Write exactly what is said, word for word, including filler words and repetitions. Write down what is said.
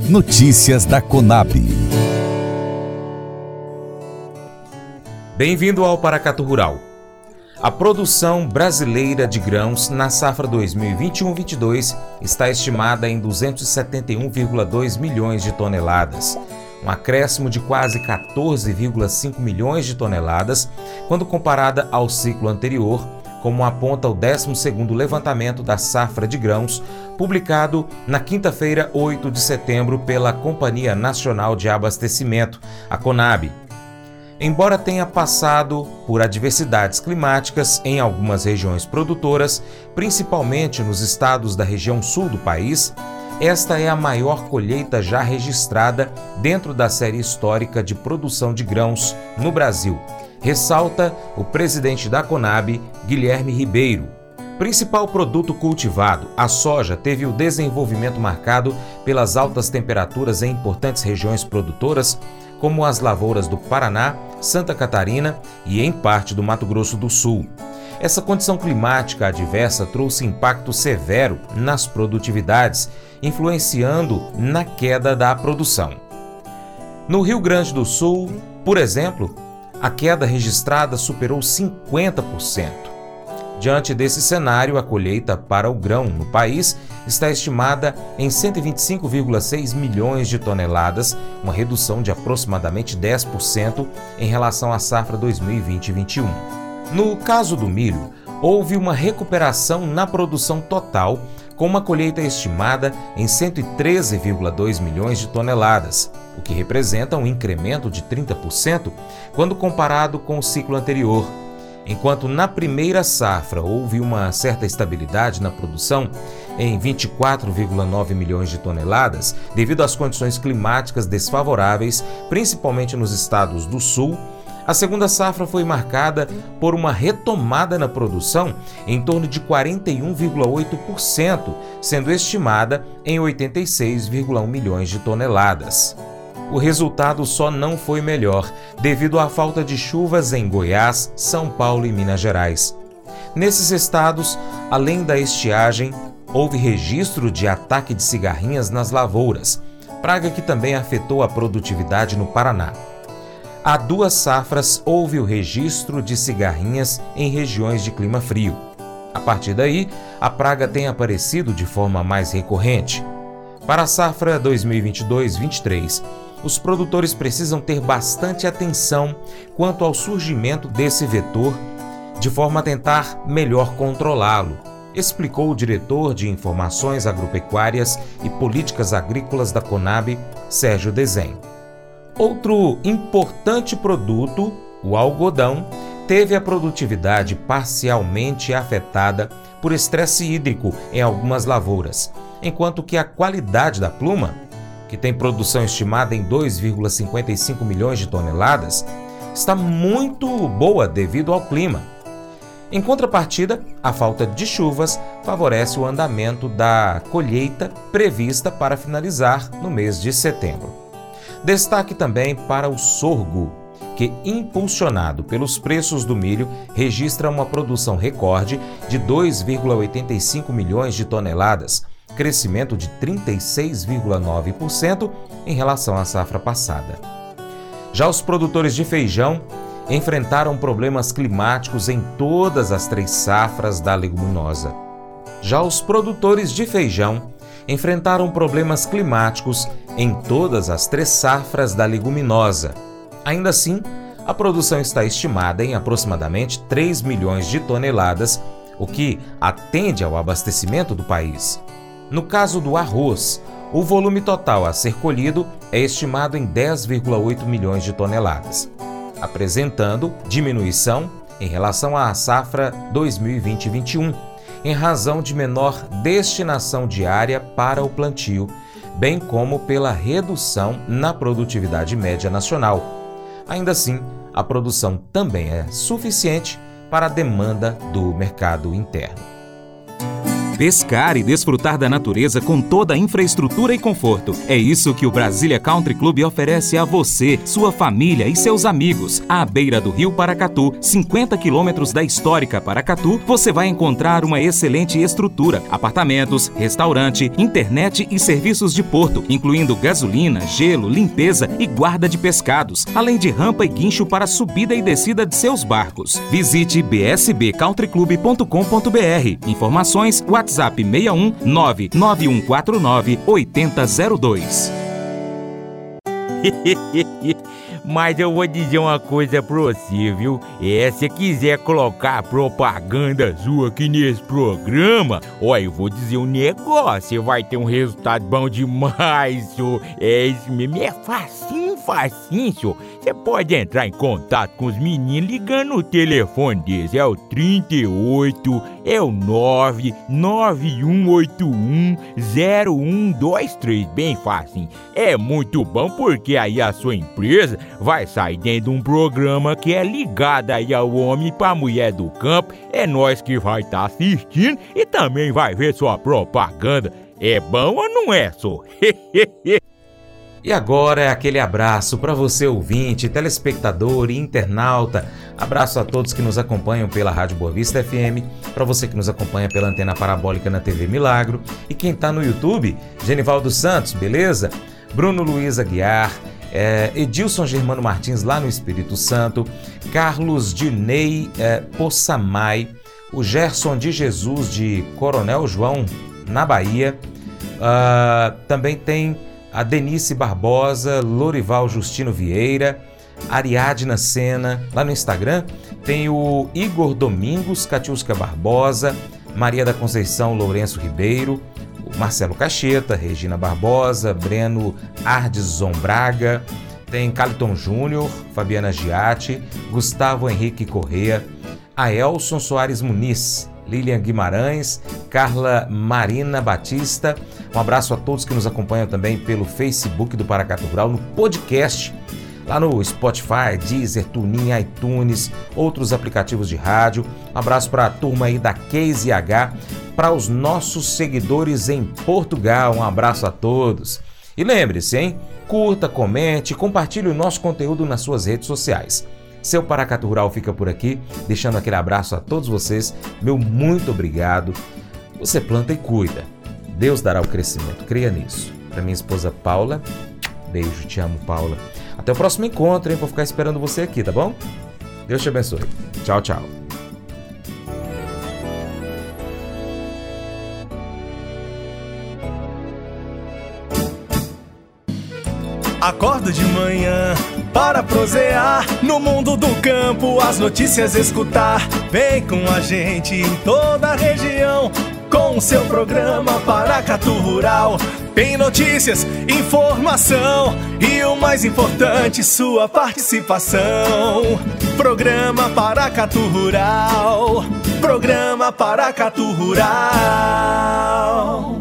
Notícias da Conab. Bem-vindo ao Paracatu Rural. A produção brasileira de grãos na safra dois mil e vinte e um vinte e dois está estimada em duzentos e setenta e um vírgula dois milhões de toneladas, um acréscimo de quase quatorze vírgula cinco milhões de toneladas quando comparada ao ciclo anterior, como aponta o décimo segundo levantamento da safra de grãos, publicado na quinta-feira, oito de setembro, pela Companhia Nacional de Abastecimento, a Conab. Embora tenha passado por adversidades climáticas em algumas regiões produtoras, principalmente nos estados da região sul do país, esta é a maior colheita já registrada dentro da série histórica de produção de grãos no Brasil, ressalta o presidente da Conab, Guilherme Ribeiro. Principal produto cultivado, a soja teve o desenvolvimento marcado pelas altas temperaturas em importantes regiões produtoras, como as lavouras do Paraná, Santa Catarina e em parte do Mato Grosso do Sul. Essa condição climática adversa trouxe impacto severo nas produtividades, influenciando na queda da produção. No Rio Grande do Sul, por exemplo, a queda registrada superou cinquenta por cento. Diante desse cenário, a colheita para o grão no país está estimada em cento e vinte e cinco vírgula seis milhões de toneladas, uma redução de aproximadamente dez por cento em relação à safra dois mil e vinte e vinte e um. No caso do milho, houve uma recuperação na produção total, com uma colheita estimada em cento e treze vírgula dois milhões de toneladas, o que representa um incremento de trinta por cento quando comparado com o ciclo anterior. Enquanto na primeira safra houve uma certa estabilidade na produção, em vinte e quatro vírgula nove milhões de toneladas, devido às condições climáticas desfavoráveis, principalmente nos estados do sul, a segunda safra foi marcada por uma retomada na produção em torno de quarenta e um vírgula oito por cento, sendo estimada em oitenta e seis vírgula um milhões de toneladas. O resultado só não foi melhor, devido à falta de chuvas em Goiás, São Paulo e Minas Gerais. Nesses estados, além da estiagem, houve registro de ataque de cigarrinhas nas lavouras, praga que também afetou a produtividade no Paraná. Há duas safras houve o registro de cigarrinhas em regiões de clima frio. A partir daí, a praga tem aparecido de forma mais recorrente. Para a safra dois mil e vinte e dois vinte e três, os produtores precisam ter bastante atenção quanto ao surgimento desse vetor, de forma a tentar melhor controlá-lo, explicou o diretor de Informações Agropecuárias e Políticas Agrícolas da Conab, Sérgio Desen. Outro importante produto, o algodão, teve a produtividade parcialmente afetada por estresse hídrico em algumas lavouras, enquanto que a qualidade da pluma, que tem produção estimada em dois vírgula cinquenta e cinco milhões de toneladas, está muito boa devido ao clima. Em contrapartida, a falta de chuvas favorece o andamento da colheita prevista para finalizar no mês de setembro. Destaque também para o sorgo, que, impulsionado pelos preços do milho, registra uma produção recorde de dois vírgula oitenta e cinco milhões de toneladas, crescimento de trinta e seis vírgula nove por cento em relação à safra passada. Já os produtores de feijão enfrentaram problemas climáticos em todas as três safras da leguminosa. Já os produtores de feijão enfrentaram problemas climáticos em todas as três safras da leguminosa. Ainda assim, a produção está estimada em aproximadamente três milhões de toneladas, o que atende ao abastecimento do país. No caso do arroz, o volume total a ser colhido é estimado em dez vírgula oito milhões de toneladas, apresentando diminuição em relação à safra dois mil e vinte e vinte e um, em razão de menor destinação de área para o plantio, bem como pela redução na produtividade média nacional. Ainda assim, a produção também é suficiente para a demanda do mercado interno. pescar e desfrutar da natureza com toda a infraestrutura e conforto. É isso que o Brasília Country Club oferece a você, sua família e seus amigos. À beira do Rio Paracatu, cinquenta quilômetros da histórica Paracatu, você vai encontrar uma excelente estrutura, apartamentos, restaurante, internet e serviços de porto, incluindo gasolina, gelo, limpeza e guarda de pescados, além de rampa e guincho para subida e descida de seus barcos. Visite b s b country club ponto com ponto b r. Informações WhatsApp seis um nove nove um quatro nove oito zero zero dois. Mas eu vou dizer uma coisa pra você, viu? É, se quiser colocar propaganda sua aqui nesse programa, ó, eu vou dizer um negócio, você vai ter um resultado bom demais, senhor. É isso mesmo, é facinho, facinho, senhor. Você pode entrar em contato com os meninos ligando no telefone deles, é o trinta e oito, é o nove nove um oito um zero um dois três, bem facinho. É muito bom porque aí a sua empresa vai sair dentro de um programa que é ligado aí ao homem para a mulher do campo. É nós que vai estar tá assistindo e também vai ver sua propaganda. É bom ou não é, só? E agora é aquele abraço para você ouvinte, telespectador e internauta. Abraço a todos que nos acompanham pela Rádio Boa Vista F M, para você que nos acompanha pela antena parabólica na T V Milagro e quem tá no YouTube, Genivaldo Santos, beleza? Bruno Luiz Aguiar, é, Edilson Germano Martins lá no Espírito Santo, Carlos Dinei é, Poçamai, o Gerson de Jesus de Coronel João na Bahia, uh, também tem a Denise Barbosa, Lorival Justino Vieira, Ariadna Sena, lá no Instagram, tem o Igor Domingos, Catiusca Barbosa, Maria da Conceição Lourenço Ribeiro, o Marcelo Cacheta, Regina Barbosa, Breno Ardison Braga, tem Caliton Júnior, Fabiana Giatti, Gustavo Henrique Corrêa, Aelson Soares Muniz, Lilian Guimarães, Carla Marina Batista. Um abraço a todos que nos acompanham também pelo Facebook do Paracatu Rural, no podcast, lá no Spotify, Deezer, TuneIn, iTunes, outros aplicativos de rádio. Um abraço para a turma aí da Case H, para os nossos seguidores em Portugal. Um abraço a todos. E lembre-se, hein? Curta, comente, compartilhe o nosso conteúdo nas suas redes sociais. Seu Paracatu Rural fica por aqui, deixando aquele abraço a todos vocês. Meu muito obrigado. Você planta e cuida. Deus dará o crescimento, creia nisso. Para minha esposa Paula, beijo, te amo, Paula. Até o próximo encontro, hein? Vou ficar esperando você aqui, tá bom? Deus te abençoe. Tchau, tchau. Acordo de manhã para prosear no mundo do campo, as notícias escutar. Vem com a gente em toda a região com o seu programa Paracatu Rural. Tem notícias, informação e o mais importante, sua participação. Programa Paracatu Rural. Programa Paracatu Rural.